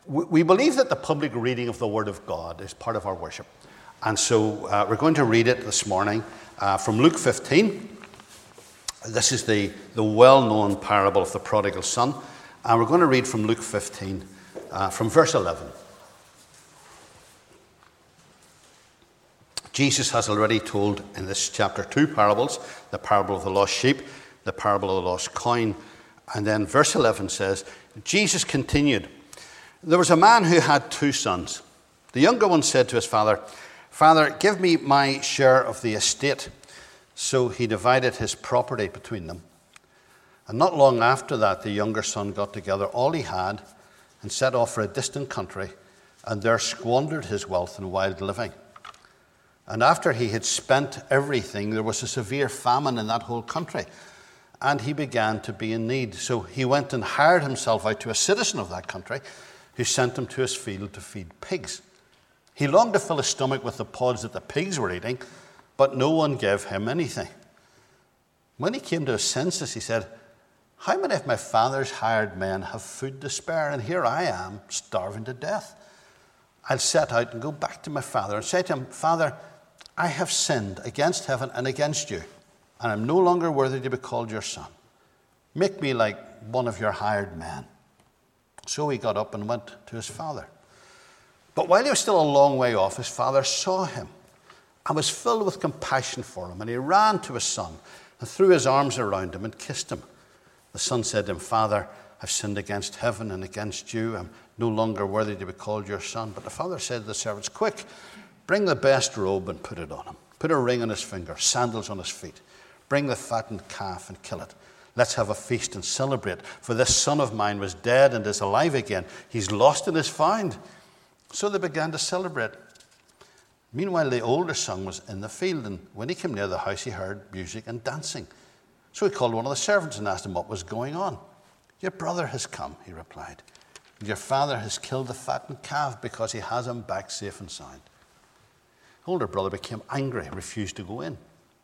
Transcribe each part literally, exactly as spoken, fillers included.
We believe that the public reading of the Word of God is part of our worship. And so uh, we're going to read it this morning uh, from Luke fifteen. This is the, the well-known parable of the prodigal son. And we're going to read from Luke fifteen, uh, from verse eleven. Jesus has already told in this chapter two parables, the parable of the lost sheep, the parable of the lost coin. And then verse eleven says, Jesus continued, "There was a man who had two sons. The younger one said to his father, 'Father, give me my share of the estate.' So he divided his property between them. And not long after that, the younger son got together all he had and set off for a distant country, and there squandered his wealth in wild living. And after he had spent everything, there was a severe famine in that whole country, and he began to be in need. So he went and hired himself out to a citizen of that country, who sent him to his field to feed pigs. He longed to fill his stomach with the pods that the pigs were eating, but no one gave him anything. When he came to his senses, he said, 'How many of my father's hired men have food to spare, and here I am, starving to death? I'll set out and go back to my father and say to him, Father, I have sinned against heaven and against you, and I'm no longer worthy to be called your son. Make me like one of your hired men.' So he got up and went to his father. But while he was still a long way off, his father saw him and was filled with compassion for him. And he ran to his son and threw his arms around him and kissed him. The son said to him, 'Father, I've sinned against heaven and against you. I'm no longer worthy to be called your son.' But the father said to the servants, 'Quick, bring the best robe and put it on him. Put a ring on his finger, sandals on his feet. Bring the fattened calf and kill it. Let's have a feast and celebrate. For this son of mine was dead and is alive again. He's lost and is found.' So they began to celebrate. Meanwhile, the older son was in the field, and when he came near the house, he heard music and dancing. So he called one of the servants and asked him what was going on. 'Your brother has come,' he replied. 'Your father has killed the fattened calf because he has him back safe and sound.' The older brother became angry and refused to go in.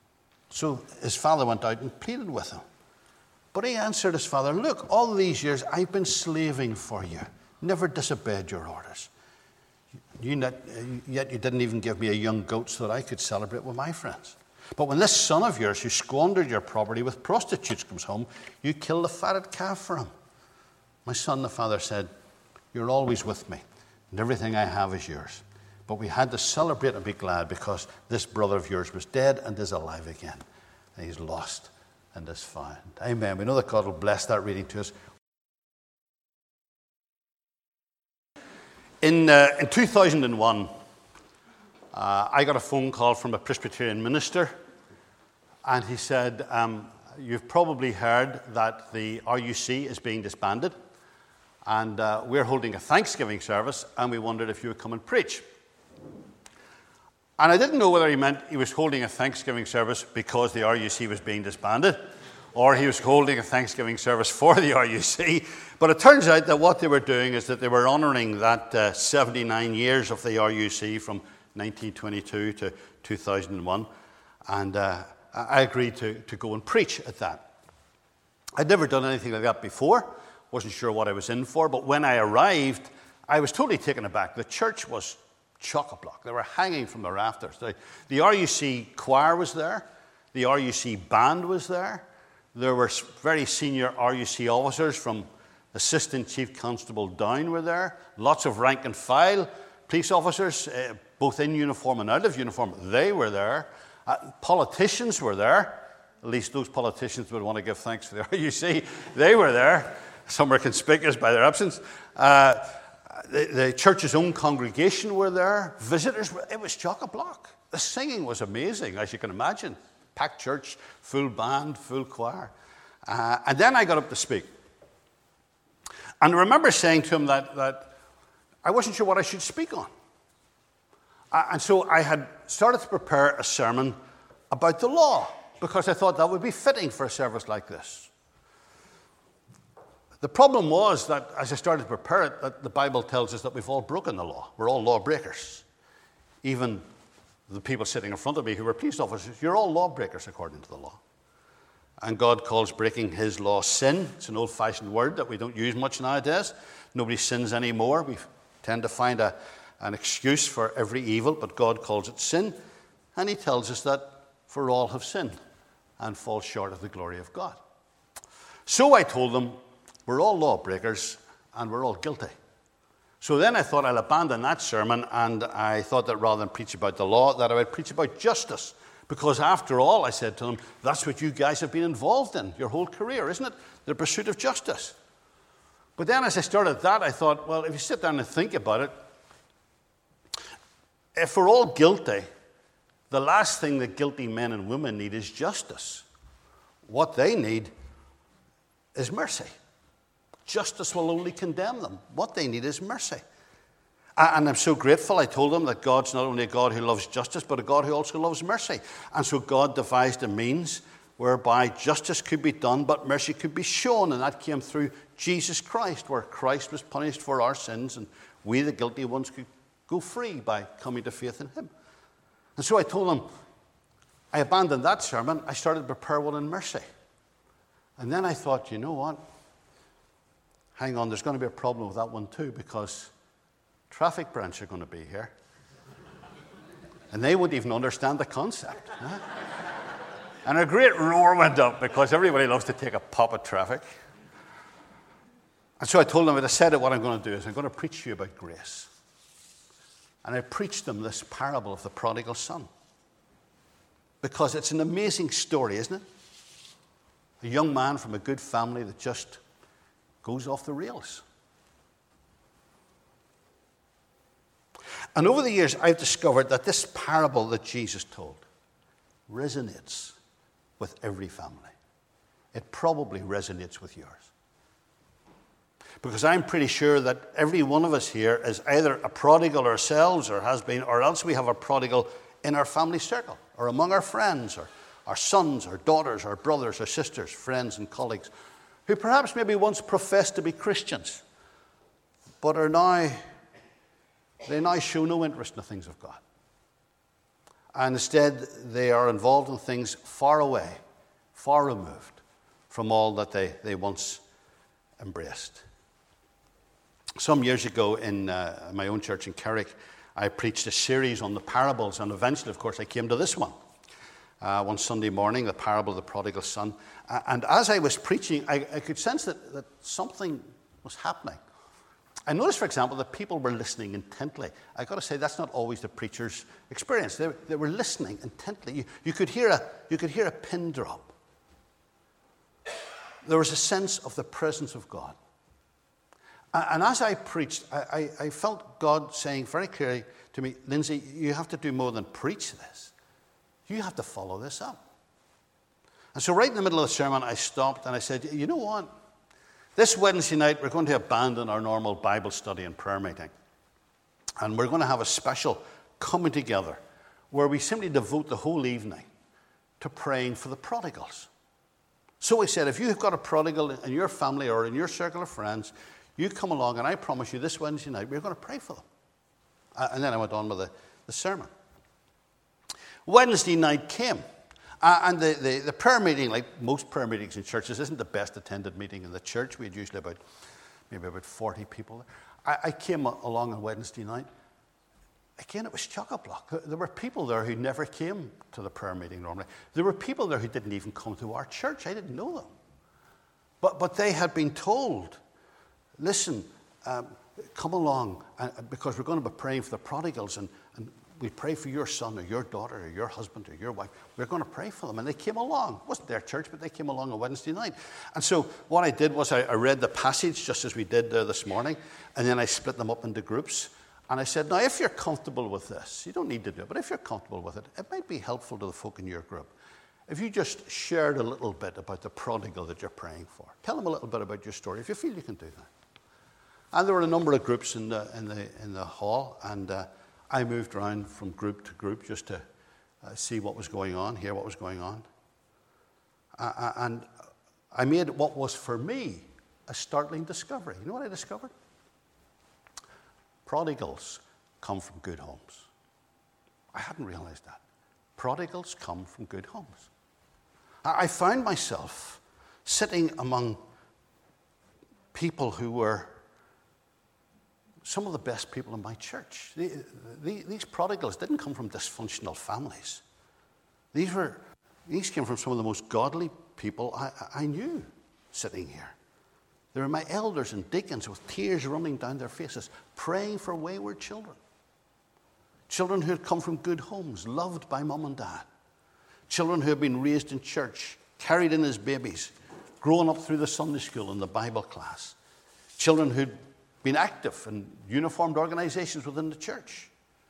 So his father went out and pleaded with him. But he answered his father, 'Look, all these years I've been slaving for you, never disobeyed your orders. You not, yet you didn't even give me a young goat so that I could celebrate with my friends. But when this son of yours who squandered your property with prostitutes comes home, you kill the fatted calf for him.' 'My son,' the father said, 'you're always with me, and everything I have is yours. But we had to celebrate and be glad because this brother of yours was dead and is alive again, and he's lost and is found.'" Amen. We know that God will bless that reading to us. In, uh, in two thousand one, uh, I got a phone call from a Presbyterian minister, and he said, um, "You've probably heard that the R U C is being disbanded, and uh, we're holding a Thanksgiving service, and we wondered if you would come and preach." And I didn't know whether he meant he was holding a Thanksgiving service because the R U C was being disbanded, or he was holding a Thanksgiving service for the R U C. But it turns out that what they were doing is that they were honouring that uh, seventy-nine years of the R U C from nineteen twenty-two to two thousand one. And uh, I agreed to, to go and preach at that. I'd never done anything like that before. Wasn't sure what I was in for. But when I arrived, I was totally taken aback. The church was chock-a-block. They were hanging from the rafters. The, the R U C choir was there. The R U C band was there. There were very senior R U C officers from Assistant Chief Constable down were there. Lots of rank and file police officers, uh, both in uniform and out of uniform. They were there. Uh, politicians were there. At least those politicians would want to give thanks for the R U C. They were there. Some were conspicuous by their absence. Uh, the, the church's own congregation were there. Visitors were, it was chock-a-block. The singing was amazing, as you can imagine. Packed church, full band, full choir. Uh, and then I got up to speak. And I remember saying to him that, that I wasn't sure what I should speak on. Uh, and so I had started to prepare a sermon about the law, because I thought that would be fitting for a service like this. The problem was that as I started to prepare it, that the Bible tells us that we've all broken the law. We're all lawbreakers. Even the people sitting in front of me who were police officers, you're all lawbreakers according to the law. And God calls breaking his law sin. It's an old-fashioned word that we don't use much nowadays. Nobody sins anymore. We tend to find a, an excuse for every evil, but God calls it sin. And he tells us that for all have sinned and fall short of the glory of God. So I told them, we're all lawbreakers and we're all guilty. So then I thought I'll abandon that sermon, and I thought that rather than preach about the law, that I would preach about justice. Because after all, I said to them, that's what you guys have been involved in your whole career, isn't it? The pursuit of justice. But then as I started that, I thought, well, if you sit down and think about it, if we're all guilty, the last thing that guilty men and women need is justice. What they need is mercy. Justice will only condemn them. What they need is mercy. And I'm so grateful. I told them that God's not only a God who loves justice, but a God who also loves mercy. And so God devised a means whereby justice could be done, but mercy could be shown. And that came through Jesus Christ, where Christ was punished for our sins, and we, the guilty ones, could go free by coming to faith in him. And so I told them, I abandoned that sermon. I started to prepare one in mercy. And then I thought, you know what? Hang on, there's going to be a problem with that one too, because traffic branch are going to be here. And they wouldn't even understand the concept. Huh? And a great roar went up because everybody loves to take a pop at traffic. And so I told them, I said that what I'm going to do is I'm going to preach to you about grace. And I preached them this parable of the prodigal son. Because it's an amazing story, isn't it? A young man from a good family that just goes off the rails. And over the years, I've discovered that this parable that Jesus told resonates with every family. It probably resonates with yours. Because I'm pretty sure that every one of us here is either a prodigal ourselves, or has been, or else we have a prodigal in our family circle, or among our friends, or our sons, our daughters, our brothers, our sisters, friends and colleagues, who perhaps maybe once professed to be Christians, but are now, they now show no interest in the things of God. And instead, they are involved in things far away, far removed from all that they, they once embraced. Some years ago in uh, my own church in Carrick, I preached a series on the parables, and eventually, of course, I came to this one. Uh, one Sunday morning, the parable of the prodigal son. Uh, and as I was preaching, I, I could sense that, that something was happening. I noticed, for example, that people were listening intently. I've got to say, that's not always the preacher's experience. They, they were listening intently. You, you, could hear a, you could hear a pin drop. There was a sense of the presence of God. And, and as I preached, I, I, I felt God saying very clearly to me, Lindsay, you have to do more than preach this. You have to follow this up. And so right in the middle of the sermon, I stopped and I said, you know what? This Wednesday night, we're going to abandon our normal Bible study and prayer meeting. And we're going to have a special coming together where we simply devote the whole evening to praying for the prodigals. So I said, if you've got a prodigal in your family or in your circle of friends, you come along, and I promise you this Wednesday night, we're going to pray for them. Uh, and then I went on with the, the sermon. Wednesday night came. Uh, and the, the, the prayer meeting, like most prayer meetings in churches, isn't the best attended meeting in the church. We had usually about, maybe about forty people there. I, I came along on Wednesday night. Again, it was chock-a-block. There were people there who never came to the prayer meeting normally. There were people there who didn't even come to our church. I didn't know them. But, but they had been told, listen, um, come along, uh, because we're going to be praying for the prodigals, and, and we pray for your son or your daughter or your husband or your wife. We're going to pray for them. And they came along. It wasn't their church, but they came along on Wednesday night. And so what I did was I, I read the passage just as we did there this morning, and then I split them up into groups. And I said, now, if you're comfortable with this, you don't need to do it, but if you're comfortable with it, it might be helpful to the folk in your group if you just shared a little bit about the prodigal that you're praying for. Tell them a little bit about your story, if you feel you can do that. And there were a number of groups in the, in the, in the hall, and uh, I moved around from group to group just to uh, see what was going on, hear what was going on. Uh, and I made what was for me a startling discovery. You know what I discovered? Prodigals come from good homes. I hadn't realized that. Prodigals come from good homes. I found myself sitting among people who were some of the best people in my church. These prodigals didn't come from dysfunctional families. These were, these came from some of the most godly people I, I knew sitting here. They were my elders and deacons with tears running down their faces, praying for wayward children. Children who had come from good homes, loved by mum and dad. Children who had been raised in church, carried in as babies, growing up through the Sunday school and the Bible class. Children who'd been active in uniformed organizations within the church.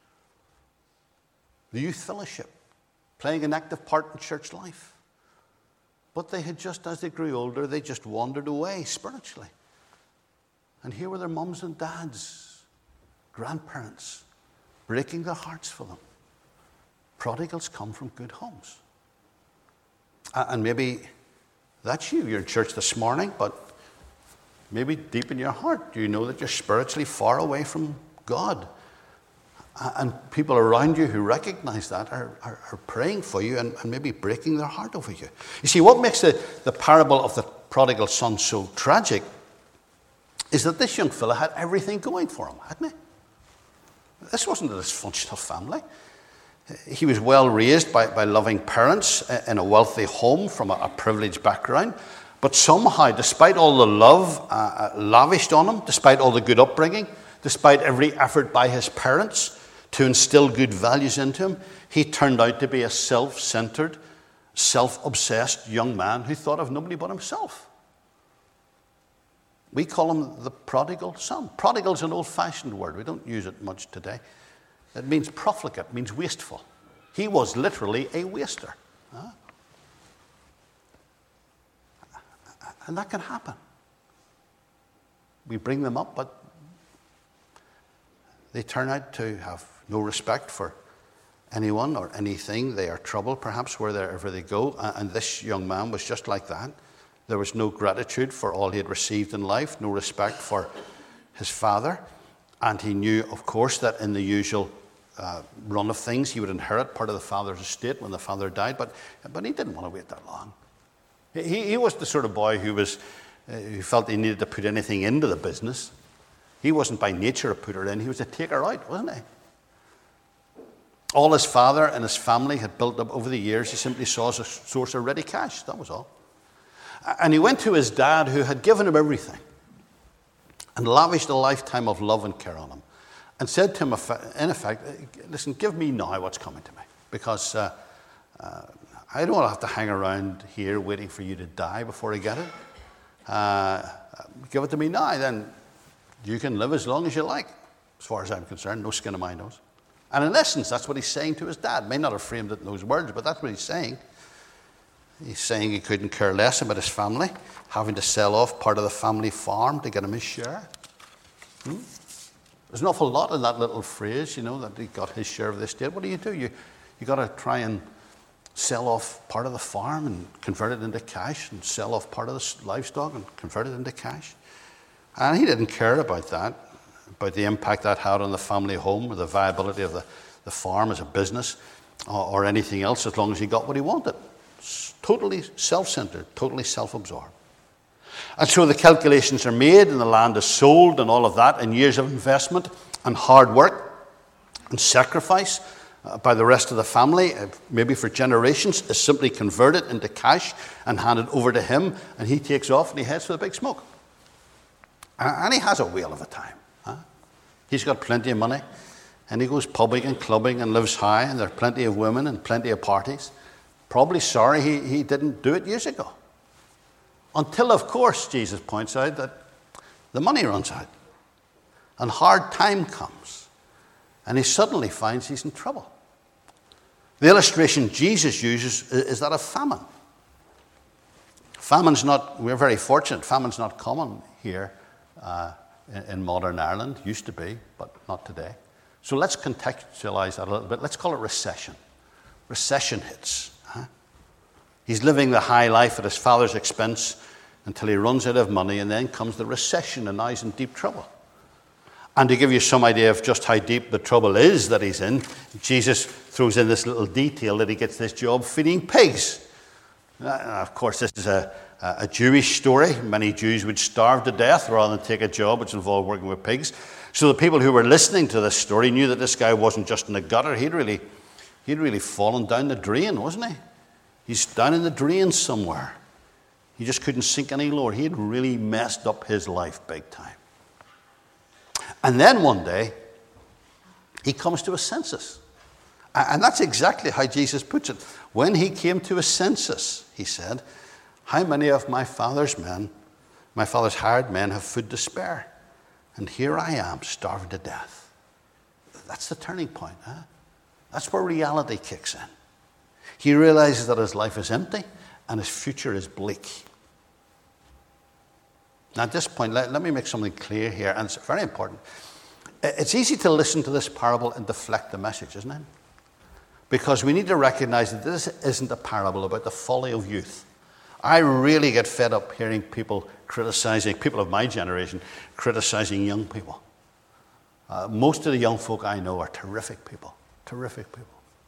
The youth fellowship, playing an active part in church life. But they had just, as they grew older, they just wandered away spiritually. And here were their mums and dads, grandparents, breaking their hearts for them. Prodigals come from good homes. And maybe that's you. You're in church this morning, but maybe deep in your heart, you know that you're spiritually far away from God. And people around you who recognize that are, are, are praying for you and, and maybe breaking their heart over you. You see, what makes the, the parable of the prodigal son so tragic is that this young fella had everything going for him, hadn't he? This wasn't a dysfunctional family. He was well raised by, by loving parents in a wealthy home from a, a privileged background. But somehow, despite all the love uh, lavished on him, despite all the good upbringing, despite every effort by his parents to instill good values into him, he turned out to be a self-centered, self-obsessed young man who thought of nobody but himself. We call him the prodigal son. Prodigal is an old-fashioned word. We don't use it much today. It means profligate, it means wasteful. He was literally a waster. Huh? And that can happen. We bring them up, but they turn out to have no respect for anyone or anything. They are trouble, perhaps, wherever they go. And this young man was just like that. There was no gratitude for all he had received in life, no respect for his father. And he knew, of course, that in the usual uh, run of things, he would inherit part of the father's estate when the father died. But, but he didn't want to wait that long. He, he was the sort of boy who was, uh, who felt he needed to put anything into the business. He wasn't by nature a putter in. He was a taker out, wasn't he? All his father and his family had built up over the years, he simply saw as a source of ready cash. That was all. And he went to his dad, who had given him everything and lavished a lifetime of love and care on him, and said to him, in effect, listen, give me now what's coming to me, because uh, uh, I don't want to have to hang around here waiting for you to die before I get it. Uh, give it to me now, then you can live as long as you like, as far as I'm concerned, no skin on my nose. And in essence, that's what he's saying to his dad. May not have framed it in those words, but that's what he's saying. He's saying he couldn't care less about his family, having to sell off part of the family farm to get him his share. Hmm? There's an awful lot in that little phrase, you know, that he got his share of the estate. What do you do? You you got to try and sell off part of the farm and convert it into cash, and sell off part of the livestock and convert it into cash. And he didn't care about that, about the impact that had on the family home or the viability of the, the farm as a business or, or anything else, as long as he got what he wanted. Totally self-centered, totally self-absorbed. And so the calculations are made and the land is sold and all of that, and years of investment and hard work and sacrifice uh, by the rest of the family, uh, maybe for generations, is simply converted into cash and handed over to him, and he takes off and he heads for the big smoke. Uh, and he has a whale of a time. Huh? He's got plenty of money, and he goes pubbing and clubbing and lives high, and there are plenty of women and plenty of parties. Probably sorry he, he didn't do it years ago. Until, of course, Jesus points out that the money runs out and hard time comes, and he suddenly finds he's in trouble. The illustration Jesus uses is that of famine. Famine's not, we're very fortunate, famine's not common here uh, in, in modern Ireland. Used to be, but not today. So let's contextualize that a little bit. Let's call it recession. Recession hits. Huh? He's living the high life at his father's expense until he runs out of money, and then comes the recession, and now he's in deep trouble. And to give you some idea of just how deep the trouble is that he's in, Jesus throws in this little detail that he gets this job feeding pigs. Uh, of course, this is a, a Jewish story. Many Jews would starve to death rather than take a job which involved working with pigs. So the people who were listening to this story knew that this guy wasn't just in the gutter. He'd really, he'd really fallen down the drain, wasn't he? He's down in the drain somewhere. He just couldn't sink any lower. He had really messed up his life big time. And then one day, he comes to his senses. And that's exactly how Jesus puts it. When he came to his senses, he said, how many of my father's men, my father's hired men, have food to spare? And here I am, starving to death. That's the turning point. Huh? That's where reality kicks in. He realizes that his life is empty and his future is bleak. Now at this point, let, let me make something clear here, and it's very important. It's easy to listen to this parable and deflect the message, isn't it? Because we need to recognize that this isn't a parable about the folly of youth. I really get fed up hearing people criticizing, people of my generation, criticizing young people. Uh, most of the young folk I know are terrific people, terrific people.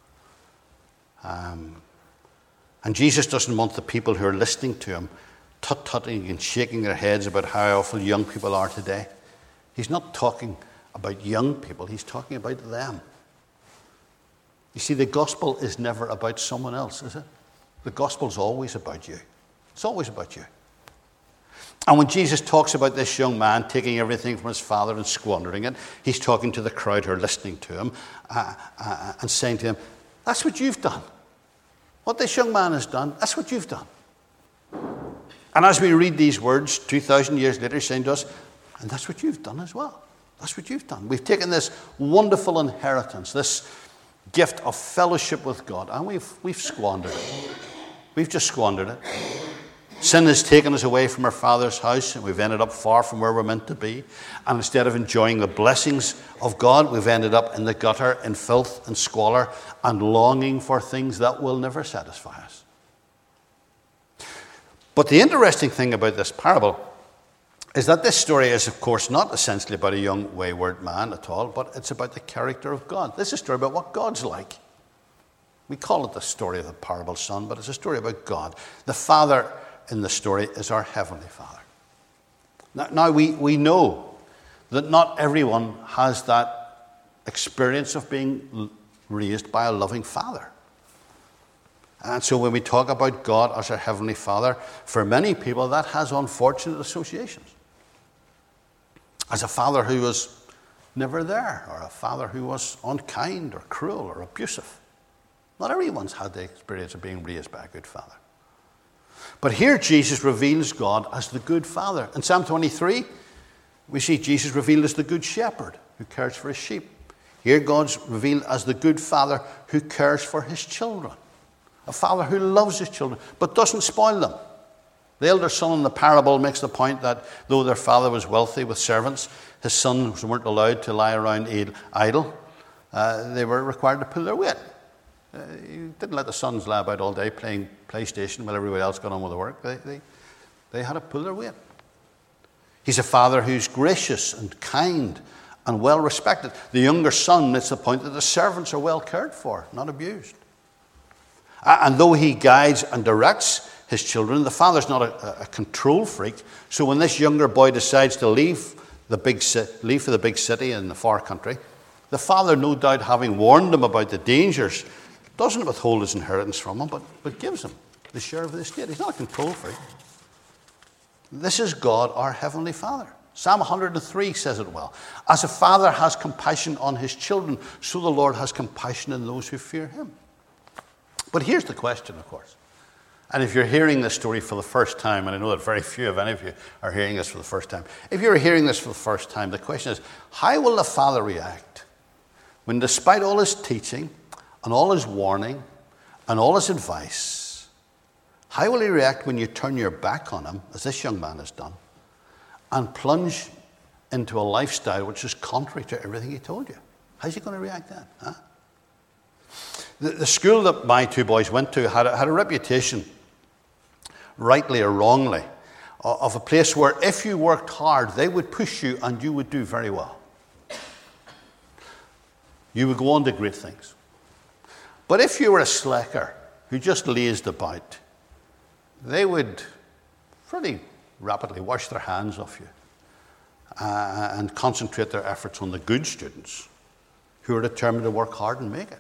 Um, and Jesus doesn't want the people who are listening to him tut-tutting and shaking their heads about how awful young people are today. He's not talking about young people, he's talking about them. You see, the gospel is never about someone else, is it? The gospel is always about you. It's always about you. And when Jesus talks about this young man taking everything from his father and squandering it, he's talking to the crowd who are listening to him uh, uh, and saying to him, that's what you've done. What this young man has done, that's what you've done. And as we read these words two thousand years later, he's saying to us, and that's what you've done as well. That's what you've done. We've taken this wonderful inheritance, this gift of fellowship with God, and we've, we've squandered it. We've just squandered it. Sin has taken us away from our Father's house, and we've ended up far from where we're meant to be. And instead of enjoying the blessings of God, we've ended up in the gutter, in filth and squalor, and longing for things that will never satisfy us. But the interesting thing about this parable is that this story is, of course, not essentially about a young wayward man at all, but it's about the character of God. This is a story about what God's like. We call it the story of the parable son, but it's a story about God. The Father in the story is our Heavenly Father. Now, now we, we know that not everyone has that experience of being raised by a loving Father. And so when we talk about God as our Heavenly Father, for many people that has unfortunate associations. As a father who was never there, or a father who was unkind or cruel or abusive. Not everyone's had the experience of being raised by a good father. But here Jesus reveals God as the good Father. In Psalm twenty-three, we see Jesus revealed as the good shepherd who cares for his sheep. Here God's revealed as the good Father who cares for his children. A father who loves his children but doesn't spoil them. The elder son in the parable makes the point that though their father was wealthy with servants, his sons weren't allowed to lie around idle. Uh, they were required to pull their weight. Uh, you didn't let the sons lie about all day playing PlayStation while everybody else got on with the work. They, they, they had to pull their weight. He's a father who's gracious and kind and well respected. The younger son makes the point that the servants are well cared for, not abused. And though he guides and directs his children, the father's not a, a control freak. So when this younger boy decides to leave the big ci- leave for the big city in the far country, the father, no doubt having warned him about the dangers, doesn't withhold his inheritance from him, but, but gives him the share of the estate. He's not a control freak. This is God, our Heavenly Father. Psalm one hundred three says it well. As a father has compassion on his children, so the Lord has compassion on those who fear him. But here's the question, of course. And if you're hearing this story for the first time, and I know that very few of any of you are hearing this for the first time. If you're hearing this for the first time, the question is, how will the father react when despite all his teaching and all his warning and all his advice, how will he react when you turn your back on him, as this young man has done, and plunge into a lifestyle which is contrary to everything he told you? How's he going to react then? Huh? The, the school that my two boys went to had a, had a reputation, rightly or wrongly, of a place where if you worked hard, they would push you and you would do very well. You would go on to great things. But if you were a slacker who just lazed about, they would pretty rapidly wash their hands off you uh, and concentrate their efforts on the good students who are determined to work hard and make it.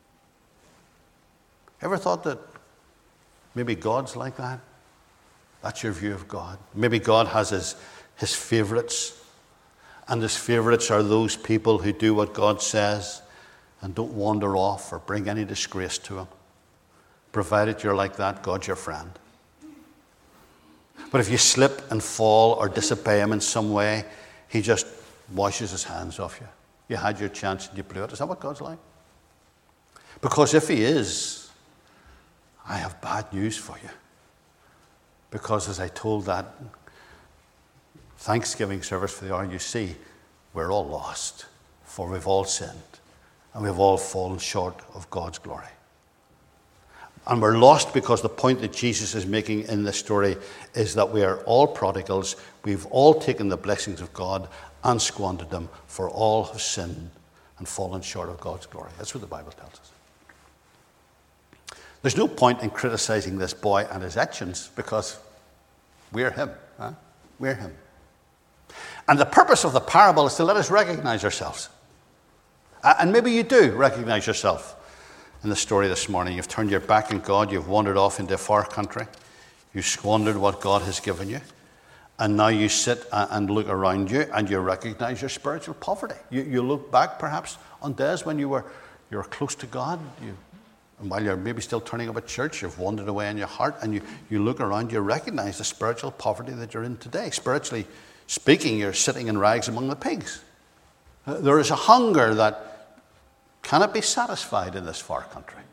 Ever thought that maybe God's like that? That's your view of God. Maybe God has his, his favorites, and his favorites are those people who do what God says and don't wander off or bring any disgrace to him. Provided you're like that, God's your friend. But if you slip and fall or disobey him in some way, he just washes his hands off you. You had your chance and you blew it. Is that what God's like? Because if he is, I have bad news for you. Because as I told that Thanksgiving service for the R U C, we're all lost, for we've all sinned and we've all fallen short of God's glory. And we're lost because the point that Jesus is making in this story is that we are all prodigals. We've all taken the blessings of God and squandered them, for all have sinned and fallen short of God's glory. That's what the Bible tells us. There's no point in criticizing this boy and his actions because we're him. Huh? We're him. And the purpose of the parable is to let us recognize ourselves. And maybe you do recognize yourself in the story this morning. You've turned your back on God. You've wandered off into a far country. You've squandered what God has given you. And now you sit and look around you and you recognize your spiritual poverty. You, you look back perhaps on days when you were, you were close to God. You, and while you're maybe still turning up at church, you've wandered away in your heart, and you, you look around, you recognize the spiritual poverty that you're in today. Spiritually speaking, you're sitting in rags among the pigs. Uh, there is a hunger that cannot be satisfied in this far country.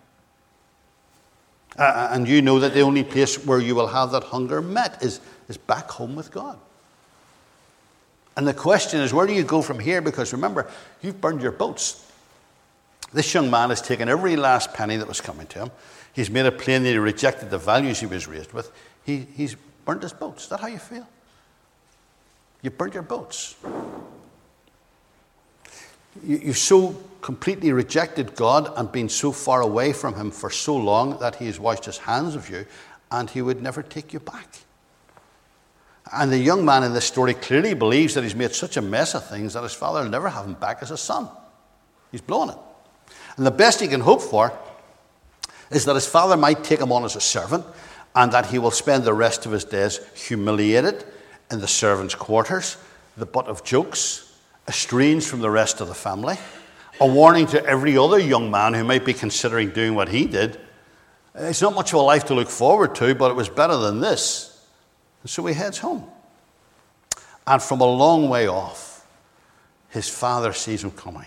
Uh, and you know that the only place where you will have that hunger met is, is back home with God. And the question is, where do you go from here? Because remember, you've burned your boats. This young man has taken every last penny that was coming to him. He's made it plain that he rejected the values he was raised with. He, he's burnt his boats. Is that how you feel? You've burnt your boats. You, you've so completely rejected God and been so far away from him for so long that he has washed his hands of you, and he would never take you back. And the young man in this story clearly believes that he's made such a mess of things that his father will never have him back as a son. He's blown it. And the best he can hope for is that his father might take him on as a servant, and that he will spend the rest of his days humiliated in the servants' quarters, the butt of jokes, estranged from the rest of the family, a warning to every other young man who might be considering doing what he did. It's not much of a life to look forward to, but it was better than this. And so he heads home. And from a long way off, his father sees him coming.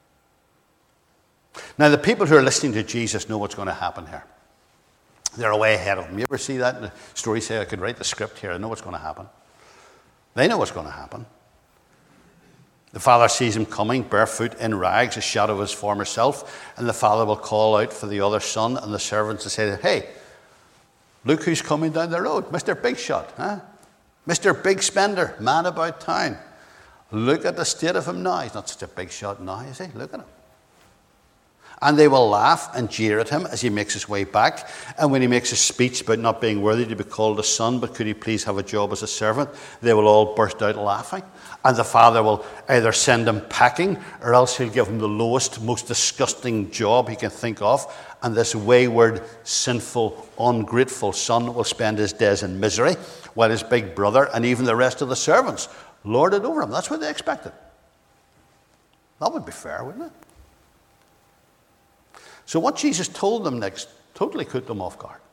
Now, the people who are listening to Jesus know what's going to happen here. They're way ahead of him. You ever see that in the story? Say, I could write the script here. I know what's going to happen. They know what's going to happen. The father sees him coming, barefoot, in rags, a shadow of his former self, and the father will call out for the other son and the servants to say, hey, look who's coming down the road, Mister Big Shot, huh? Mister Big Spender, man about town. Look at the state of him now. He's not such a big shot now, is he? Look at him. And they will laugh and jeer at him as he makes his way back. And when he makes a speech about not being worthy to be called a son, but could he please have a job as a servant, they will all burst out laughing. And the father will either send him packing, or else he'll give him the lowest, most disgusting job he can think of. And this wayward, sinful, ungrateful son will spend his days in misery, while his big brother and even the rest of the servants lord it over him. That's what they expected. That would be fair, wouldn't it? So what Jesus told them next totally caught them off guard.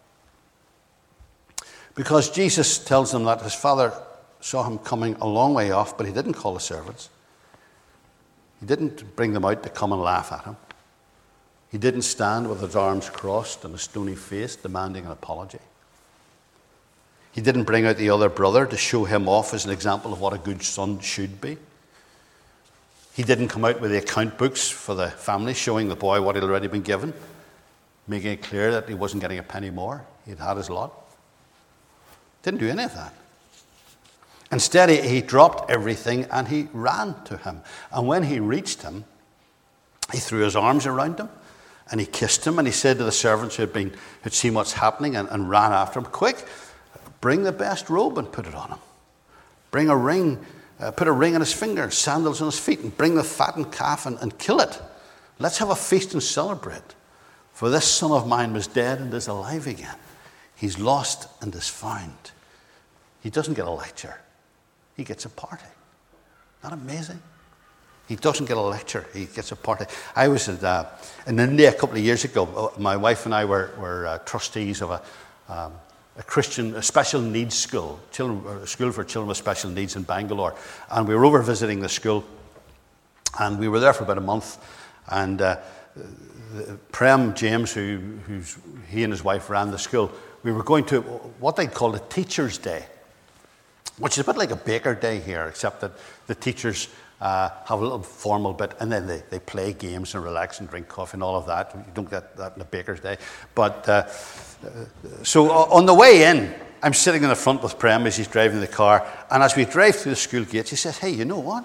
Because Jesus tells them that his father saw him coming a long way off, but he didn't call the servants. He didn't bring them out to come and laugh at him. He didn't stand with his arms crossed and a stony face demanding an apology. He didn't bring out the other brother to show him off as an example of what a good son should be. He didn't come out with the account books for the family, showing the boy what he'd already been given, making it clear that he wasn't getting a penny more. He'd had his lot. Didn't do any of that. Instead, he, he dropped everything and he ran to him. And when he reached him, he threw his arms around him and he kissed him, and he said to the servants who had been who'd seen what's happening and, and ran after him, quick, Bring the best robe and put it on him. Bring a ring, uh, put a ring on his finger, sandals on his feet, and bring the fattened calf and, and kill it. Let's have a feast and celebrate. For this son of mine was dead and is alive again. He's lost and is found. He doesn't get a lecture. He gets a party. Isn't that amazing? He doesn't get a lecture. He gets a party. I was at, uh, in India a couple of years ago. My wife and I were, were uh, trustees of a, um, a Christian a special needs school, children, a school for children with special needs in Bangalore. And we were over visiting the school. And we were there for about a month. And uh, Prem James, who who's, he and his wife ran the school, we were going to what they call a Teacher's Day, which is a bit like a Baker Day here, except that the teachers uh, have a little formal bit, and then they, they play games and relax and drink coffee and all of that. You don't get that in a Baker's Day. But uh, so on the way in, I'm sitting in the front with Prem as he's driving the car, and as we drive through the school gates, he says, "Hey, you know what?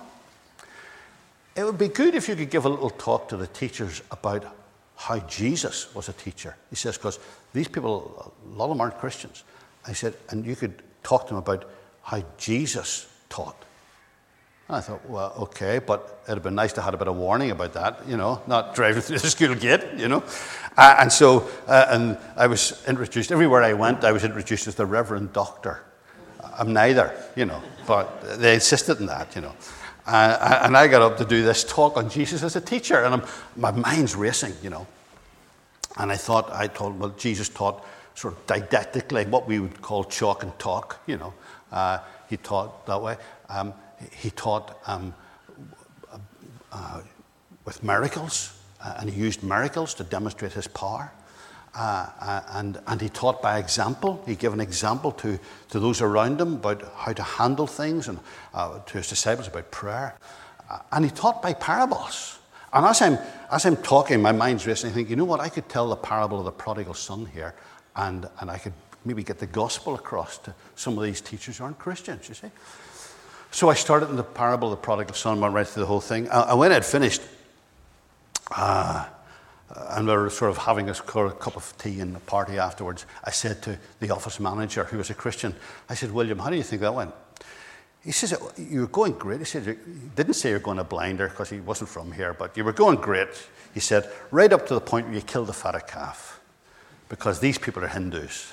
It would be good if you could give a little talk to the teachers about how Jesus was a teacher." He says, because these people, a lot of them aren't Christians. I said, and you could talk to them about how Jesus taught. And I thought, well, okay, but it'd have been nice to have a bit of warning about that, you know, not driving through the school gate, you know. Uh, and so, uh, and I was introduced, everywhere I went, I was introduced as the Reverend Doctor. I'm neither, you know, but they insisted on that, you know. Uh, and I got up to do this talk on Jesus as a teacher, and I'm, my mind's racing, you know. And I thought, I told, well, Jesus taught sort of didactically, what we would call chalk and talk, you know. Uh, he taught that way. Um, he taught um, uh, with miracles, uh, and he used miracles to demonstrate his power. Uh, uh, and, and he taught by example. He gave an example to, to those around him about how to handle things, and uh, to his disciples about prayer. Uh, and he taught by parables. And as I'm, as I'm talking, my mind's racing. I think, you know what, I could tell the parable of the prodigal son here, and, and I could maybe get the gospel across to some of these teachers who aren't Christians, you see. So I started in the parable of the prodigal son, went right through the whole thing. Uh, and when I'd finished, uh, and we were sort of having a cup of tea and a party afterwards, I said to the office manager, who was a Christian, I said, "William, how do you think that went?" He says, "You were going great." He said, "You didn't say you were going to Blinder," because he wasn't from here, "but you were going great." He said, "Right up to the point where you killed the fatted calf, because these people are Hindus."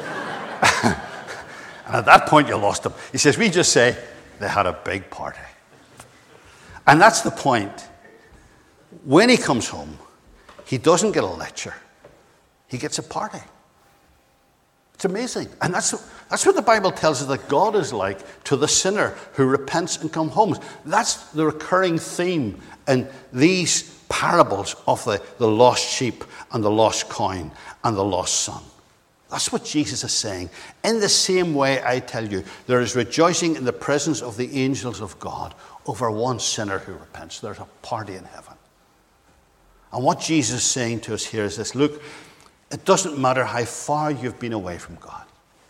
And at that point, you lost them. He says, "We just say they had a big party." And that's the point. When he comes home, he doesn't get a lecture. He gets a party. It's amazing. And that's, that's what the Bible tells us that God is like to the sinner who repents and comes home. That's the recurring theme in these parables of the, the lost sheep and the lost coin and the lost son. That's what Jesus is saying. In the same way, I tell you, there is rejoicing in the presence of the angels of God over one sinner who repents. There's a party in heaven. And what Jesus is saying to us here is this: look, it doesn't matter how far you've been away from God.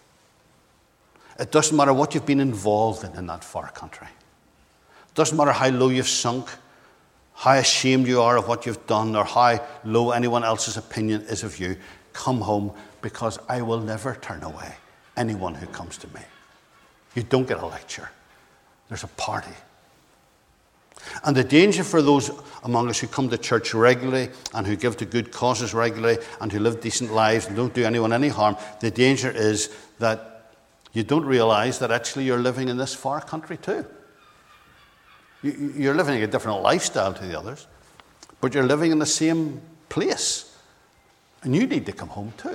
It doesn't matter what you've been involved in in that far country. It doesn't matter how low you've sunk, how ashamed you are of what you've done, or how low anyone else's opinion is of you. Come home, because I will never turn away anyone who comes to me. You don't get a lecture. There's a party. And the danger for those among us who come to church regularly and who give to good causes regularly and who live decent lives and don't do anyone any harm, the danger is that you don't realize that actually you're living in this far country too. You're living a different lifestyle to the others, but you're living in the same place. And you need to come home too.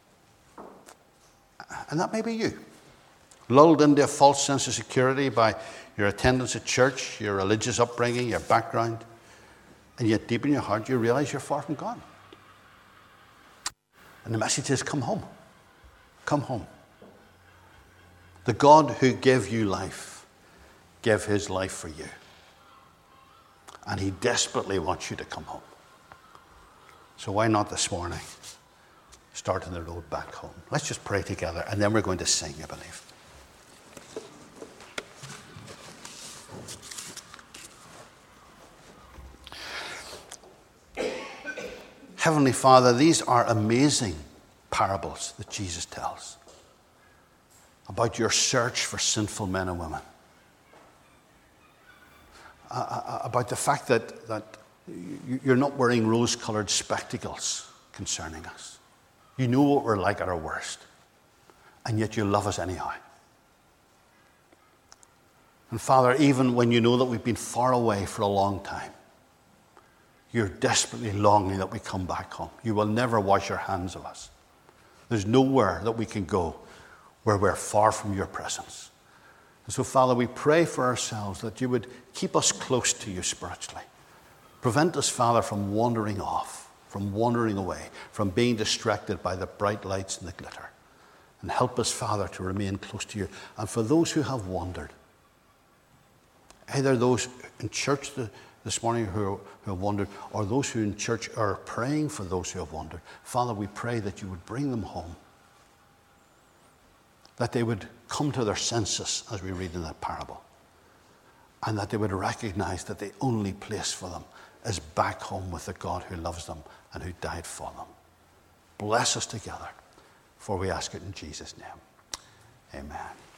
And that may be you. Lulled into a false sense of security by your attendance at church, your religious upbringing, your background, and yet deep in your heart you realize you're far from God. And the message is, come home. Come home. The God who gave you life gave his life for you. And he desperately wants you to come home. So why not this morning start on the road back home? Let's just pray together, and then we're going to sing, I believe. Heavenly Father, these are amazing parables that Jesus tells. about your search for sinful men and women, uh, about the fact that, that you're not wearing rose-colored spectacles concerning us. You know what we're like at our worst, and yet you love us anyhow. And Father, even when you know that we've been far away for a long time, you're desperately longing that we come back home. You will never wash your hands of us. There's nowhere that we can go where we're far from your presence. And so, Father, we pray for ourselves that you would keep us close to you spiritually. Prevent us, Father, from wandering off, from wandering away, from being distracted by the bright lights and the glitter. And help us, Father, to remain close to you. And for those who have wandered, either those in church this morning who have wandered, or those who in church are praying for those who have wandered, Father, we pray that you would bring them home, that they would come to their senses, as we read in that parable, and that they would recognize that the only place for them is back home with the God who loves them and who died for them. Bless us together, for we ask it in Jesus' name. Amen.